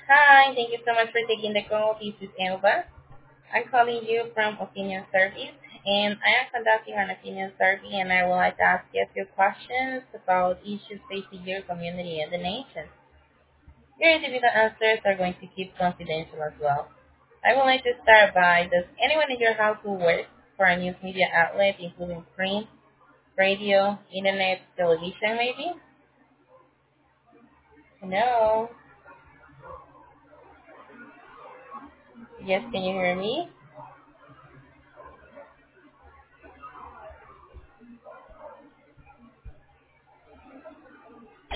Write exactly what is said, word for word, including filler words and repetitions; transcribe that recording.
Hi, thank you so much for taking the call. This is Elba. I'm calling you from Opinion Service, and I am conducting an opinion survey, and I would like to ask you a few questions about issues facing your community and the nation. Your individual answers are going to keep confidential as well. I would like to start by, does anyone in your household work for a news media outlet, including print, radio, internet, television, maybe? No. Yes, can you hear me?